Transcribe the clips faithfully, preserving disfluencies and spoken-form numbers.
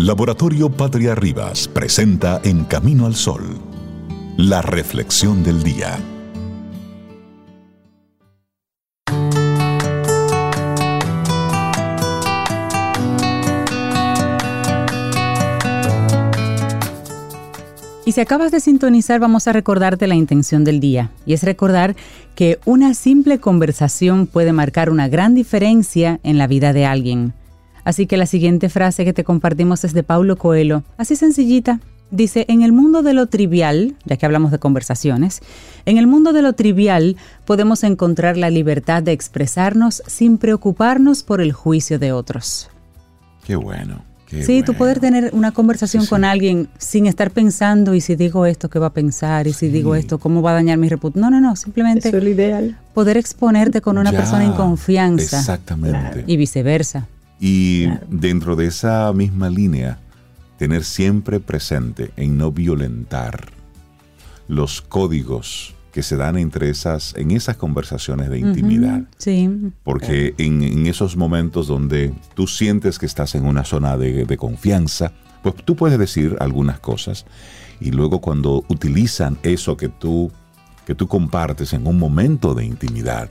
Laboratorio Patria Rivas presenta En Camino al Sol, la reflexión del día. Y si acabas de sintonizar, vamos a recordarte la intención del día. Y es recordar que una simple conversación puede marcar una gran diferencia en la vida de alguien. Así que la siguiente frase que te compartimos es de Paulo Coelho, así sencillita. Dice, en el mundo de lo trivial, ya que hablamos de conversaciones, en el mundo de lo trivial podemos encontrar la libertad de expresarnos sin preocuparnos por el juicio de otros. Qué bueno. Qué sí, bueno. tú poder tener una conversación sí, sí. con alguien sin estar pensando, y si digo esto, ¿qué va a pensar? Y si sí. digo esto, ¿cómo va a dañar mi reputación? No, no, no, simplemente eso es lo ideal. Poder exponerte con una ya, persona en confianza. Exactamente. Y viceversa. Y claro. dentro de esa misma línea, tener siempre presente en no violentar los códigos que se dan entre esas, en esas conversaciones de intimidad. Uh-huh, sí. Porque en, en esos momentos donde tú sientes que estás en una zona de, de confianza, pues tú puedes decir algunas cosas y luego cuando utilizan eso que tú, que tú compartes en un momento de intimidad,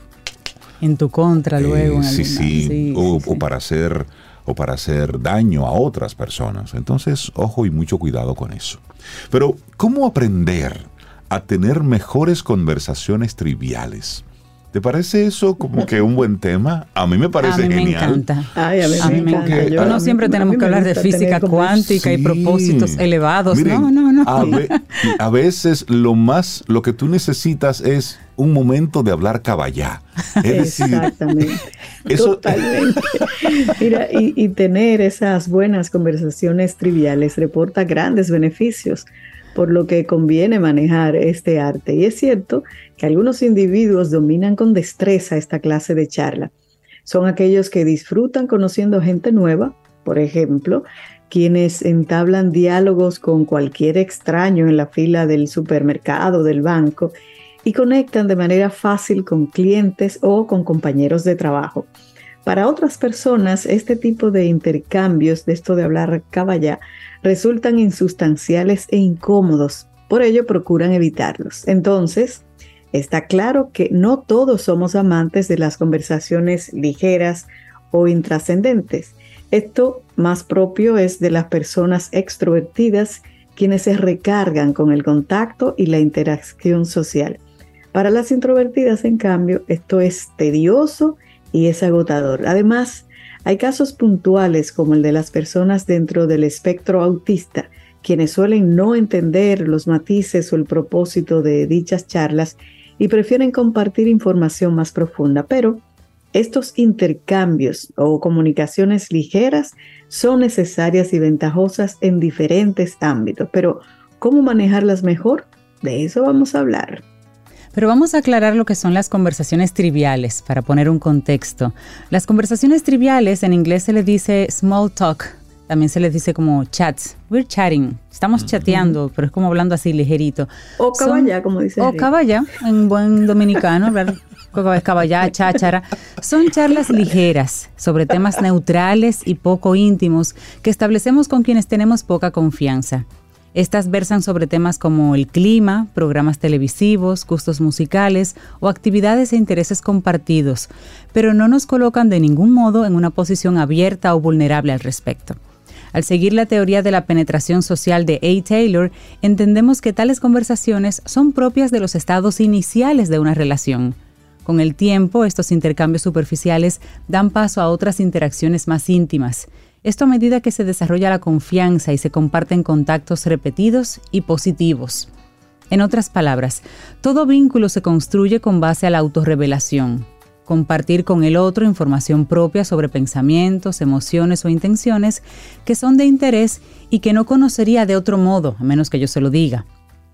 en tu contra luego. Eh, en sí, sí, sí, o, sí, o sí. para hacer o para hacer daño a otras personas. Entonces, ojo y mucho cuidado con eso. Pero, ¿cómo aprender a tener mejores conversaciones triviales? ¿Te parece eso como que un buen tema? A mí me parece a mí genial. Me encanta. Ay, a mí, a mí me encanta. Porque, Yo no a siempre mí, tenemos que hablar de física cuántica sí. y propósitos elevados. Miren, no, no, no. A, ve, a veces lo más, lo que tú necesitas es un momento de hablar caballá. Es Exactamente. Decir, eso, totalmente. Mira, y, y tener esas buenas conversaciones triviales reporta grandes beneficios, por lo que conviene manejar este arte. Y es cierto que algunos individuos dominan con destreza esta clase de charla. Son aquellos que disfrutan conociendo gente nueva, por ejemplo, quienes entablan diálogos con cualquier extraño en la fila del supermercado, del banco, y conectan de manera fácil con clientes o con compañeros de trabajo. Para otras personas, este tipo de intercambios, de esto de hablar caballá, resultan insustanciales e incómodos. Por ello, procuran evitarlos. Entonces, está claro que no todos somos amantes de las conversaciones ligeras o intrascendentes. Esto más propio es de las personas extrovertidas, quienes se recargan con el contacto y la interacción social. Para las introvertidas, en cambio, esto es tedioso y es agotador. Además, hay casos puntuales como el de las personas dentro del espectro autista, quienes suelen no entender los matices o el propósito de dichas charlas y prefieren compartir información más profunda. Pero estos intercambios o comunicaciones ligeras son necesarias y ventajosas en diferentes ámbitos. Pero, ¿cómo manejarlas mejor? De eso vamos a hablar. Pero vamos a aclarar lo que son las conversaciones triviales, para poner un contexto. Las conversaciones triviales, en inglés se le dice small talk, también se les dice como chats. We're chatting, estamos uh-huh. chateando, pero es como hablando así ligerito. O caballá, como dice. O caballá, en buen dominicano, hablar caballá, cháchara. Son charlas ligeras sobre temas neutrales y poco íntimos que establecemos con quienes tenemos poca confianza. Estas versan sobre temas como el clima, programas televisivos, gustos musicales o actividades e intereses compartidos, pero no nos colocan de ningún modo en una posición abierta o vulnerable al respecto. Al seguir la teoría de la penetración social de A. Taylor, entendemos que tales conversaciones son propias de los estados iniciales de una relación. Con el tiempo, estos intercambios superficiales dan paso a otras interacciones más íntimas. Esto a medida que se desarrolla la confianza y se comparten contactos repetidos y positivos. En otras palabras, todo vínculo se construye con base a la autorrevelación. Compartir con el otro información propia sobre pensamientos, emociones o intenciones que son de interés y que no conocería de otro modo, a menos que yo se lo diga.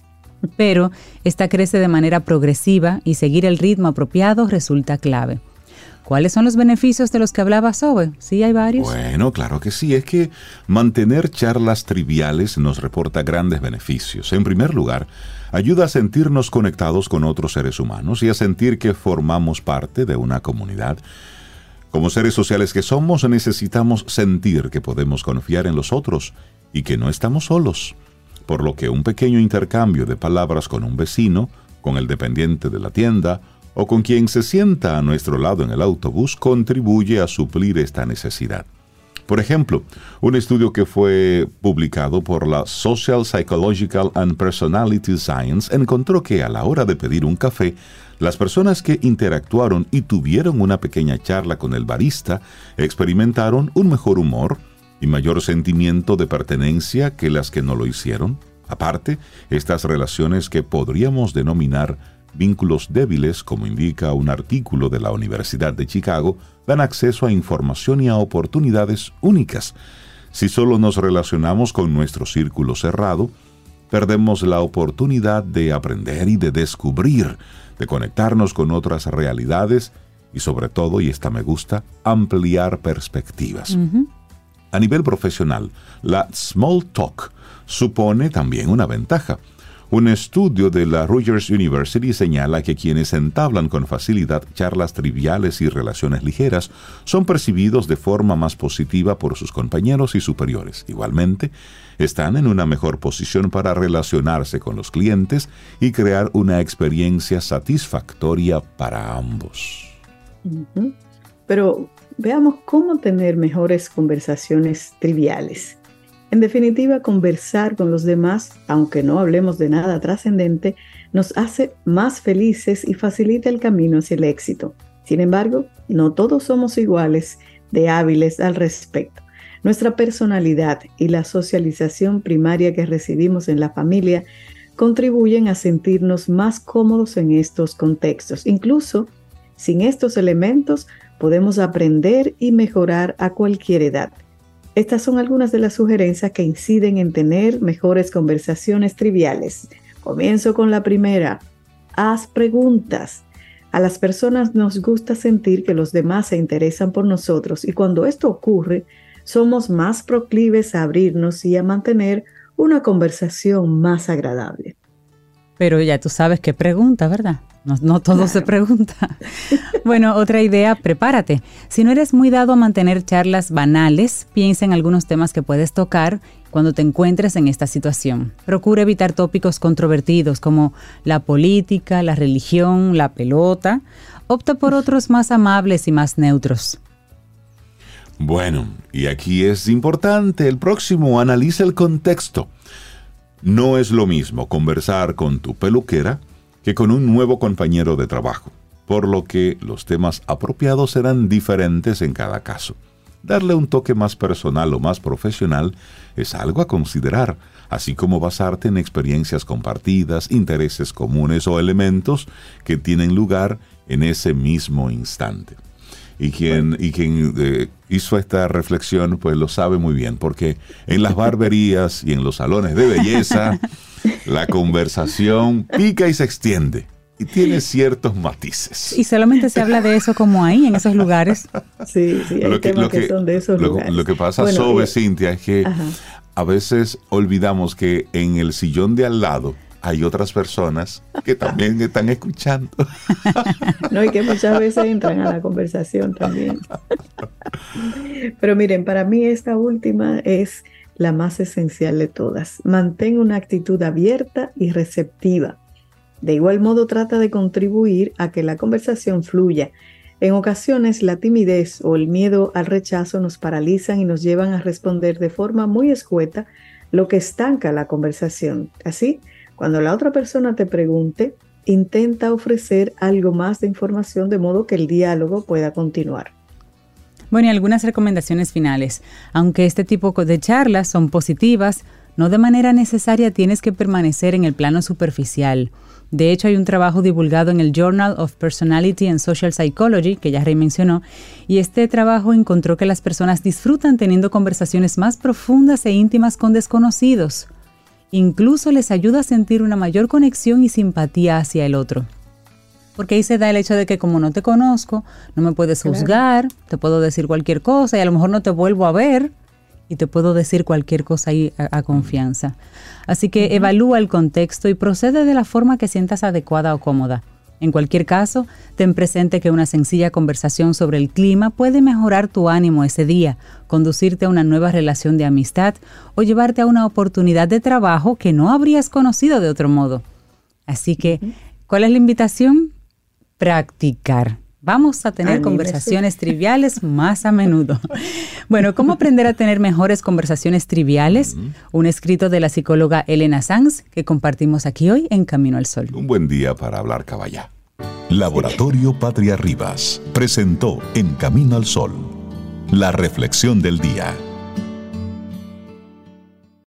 Pero esta crece de manera progresiva y seguir el ritmo apropiado resulta clave. ¿Cuáles son los beneficios de los que hablaba Sobe? ¿Sí hay varios? Bueno, claro que sí. Es que mantener charlas triviales nos reporta grandes beneficios. En primer lugar, ayuda a sentirnos conectados con otros seres humanos y a sentir que formamos parte de una comunidad. Como seres sociales que somos, necesitamos sentir que podemos confiar en los otros y que no estamos solos, por lo que un pequeño intercambio de palabras con un vecino, con el dependiente de la tienda o con quien se sienta a nuestro lado en el autobús contribuye a suplir esta necesidad. Por ejemplo, un estudio que fue publicado por la Social Psychological and Personality Science encontró que a la hora de pedir un café, las personas que interactuaron y tuvieron una pequeña charla con el barista experimentaron un mejor humor y mayor sentimiento de pertenencia que las que no lo hicieron. Aparte, estas relaciones que podríamos denominar vínculos débiles, como indica un artículo de la Universidad de Chicago, dan acceso a información y a oportunidades únicas. Si solo nos relacionamos con nuestro círculo cerrado, perdemos la oportunidad de aprender y de descubrir, de conectarnos con otras realidades y sobre todo, y esta me gusta, ampliar perspectivas. Uh-huh. A nivel profesional, la small talk supone también una ventaja. Un estudio de la Rutgers University señala que quienes entablan con facilidad charlas triviales y relaciones ligeras son percibidos de forma más positiva por sus compañeros y superiores. Igualmente, están en una mejor posición para relacionarse con los clientes y crear una experiencia satisfactoria para ambos. Uh-huh. Pero veamos cómo tener mejores conversaciones triviales. En definitiva, conversar con los demás, aunque no hablemos de nada trascendente, nos hace más felices y facilita el camino hacia el éxito. Sin embargo, no todos somos iguales de hábiles al respecto. Nuestra personalidad y la socialización primaria que recibimos en la familia contribuyen a sentirnos más cómodos en estos contextos. Incluso, sin estos elementos, podemos aprender y mejorar a cualquier edad. Estas son algunas de las sugerencias que inciden en tener mejores conversaciones triviales. Comienzo con la primera. Haz preguntas. A las personas nos gusta sentir que los demás se interesan por nosotros y cuando esto ocurre, somos más proclives a abrirnos y a mantener una conversación más agradable. Pero ya tú sabes qué pregunta, ¿verdad? No, no todo claro. Se pregunta. Bueno, otra idea, prepárate. Si no eres muy dado a mantener charlas banales, piensa en algunos temas que puedes tocar cuando te encuentres en esta situación. Procura evitar tópicos controvertidos como la política, la religión, la pelota. Opta por otros más amables y más neutros. Bueno, y aquí es importante, el próximo, analiza el contexto. No es lo mismo conversar con tu peluquera que con un nuevo compañero de trabajo, por lo que los temas apropiados serán diferentes en cada caso. Darle un toque más personal o más profesional es algo a considerar, así como basarte en experiencias compartidas, intereses comunes o elementos que tienen lugar en ese mismo instante. Y quien, y quien eh, hizo esta reflexión, pues lo sabe muy bien, porque en las barberías y en los salones de belleza, la conversación pica y se extiende y tiene ciertos matices. Y solamente se habla de eso como ahí, en esos lugares. Sí, sí, hay lo que, temas lo que, que son de esos lo, lugares. Lo que pasa, bueno, Sobe, y, Cintia, es que ajá. a veces olvidamos que en el sillón de al lado hay otras personas que también están escuchando. No, y que muchas veces entran a la conversación también. Pero miren, para mí esta última es la más esencial de todas. Mantén una actitud abierta y receptiva. De igual modo, trata de contribuir a que la conversación fluya. En ocasiones, la timidez o el miedo al rechazo nos paralizan y nos llevan a responder de forma muy escueta, lo que estanca la conversación. Así, cuando la otra persona te pregunte, intenta ofrecer algo más de información de modo que el diálogo pueda continuar. Bueno, y algunas recomendaciones finales. Aunque este tipo de charlas son positivas, no de manera necesaria tienes que permanecer en el plano superficial. De hecho, hay un trabajo divulgado en el Journal of Personality and Social Psychology, que ya Rey mencionó, y este trabajo encontró que las personas disfrutan teniendo conversaciones más profundas e íntimas con desconocidos. Incluso les ayuda a sentir una mayor conexión y simpatía hacia el otro. Porque ahí se da el hecho de que como no te conozco, no me puedes juzgar, claro. Te puedo decir cualquier cosa y a lo mejor no te vuelvo a ver y te puedo decir cualquier cosa ahí a, a confianza. Así que uh-huh. evalúa el contexto y procede de la forma que sientas adecuada o cómoda. En cualquier caso, ten presente que una sencilla conversación sobre el clima puede mejorar tu ánimo ese día, conducirte a una nueva relación de amistad o llevarte a una oportunidad de trabajo que no habrías conocido de otro modo. Así que, ¿cuál es la invitación? Practicar. Vamos a tener Anímese. conversaciones triviales más a menudo. Bueno, ¿cómo aprender a tener mejores conversaciones triviales? Un escrito de la psicóloga Elena Sanz que compartimos aquí hoy en Camino al Sol. Un buen día para hablar caballá. Laboratorio Patria Rivas presentó En Camino al Sol, la reflexión del día.